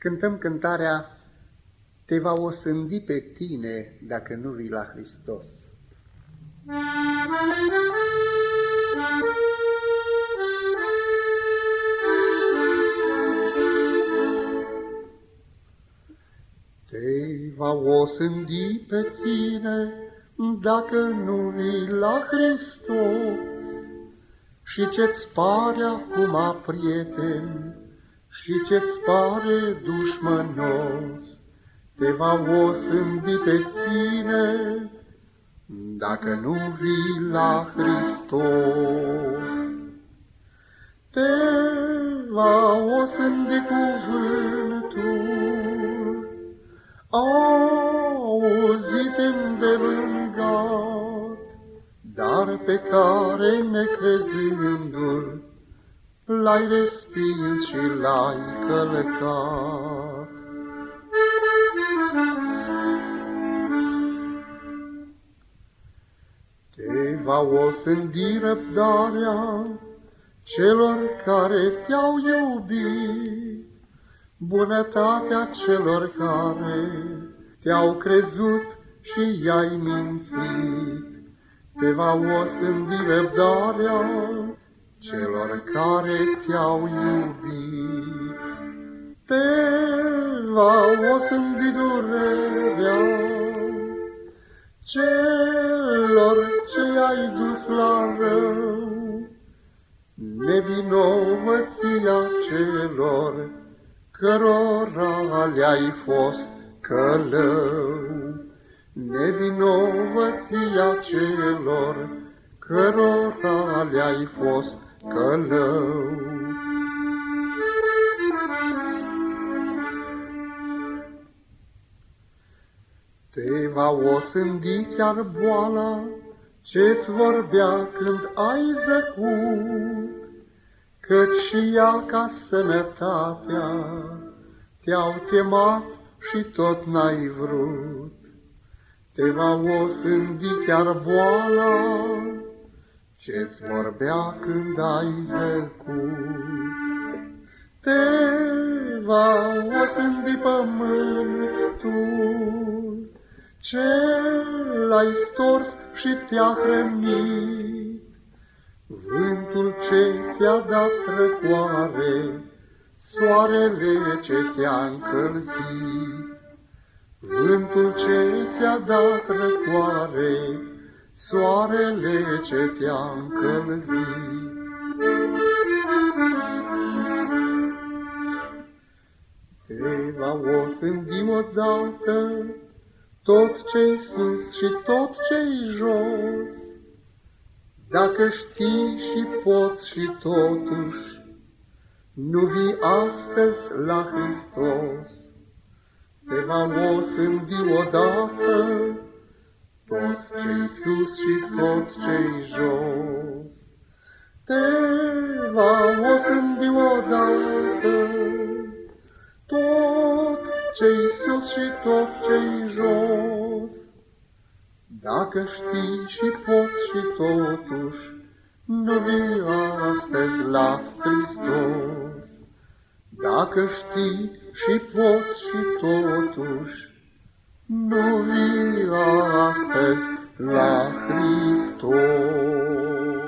Cântăm cântarea Te va osândi pe tine dacă nu vii la Hristos. Te va osândi pe tine dacă nu vii la Hristos. Și ce-ți pare acum prieten și ce-ți pare dușmănos, te va osândi pe tine dacă nu vii la Hristos. Te va osândi cuvântul auzit îndelungat, dar pe care, necrezându-l, l-ai respins și l-ai călcat. Te va osândi răbdarea celor care te-au iubit, bunătatea celor care te-au crezut și i-ai mințit. Te va osândi răbdarea celor care te-au iubit. Te va osândi durerea celor ce ai dus la rău, nevinovăția celor cărora le-ai fost călău, nevinovăția celor cărora le-ai fost călău. Te va osândi chiar boala ce-ți vorbea când ai zăcut, căci și ea ca sănătatea te-au chemat și tot n-ai vrut. Te va osândi chiar boala ce-ți vorbea când ai zăcut. Te va osândi pământul ce l-ai stors și te-a hrănit, vântul ce ți-a dat răcoare, soarele ce te-a încălzit, vântul ce ți-a dat răcoare, soarele ce te-a încălzit. Te va osândi odată tot ce-i sus și tot ce-i jos, dacă știi și poți și totuși nu vii astăzi la Hristos. Te va osândi odată tot ce-i sus și tot ce-i jos. Te va osândi odată tot ce-i sus și tot ce-i jos, dacă știi și poți și totuși nu vii astăzi la Hristos. Dacă știi și poți și totuși nu vii astăzi la Hristos.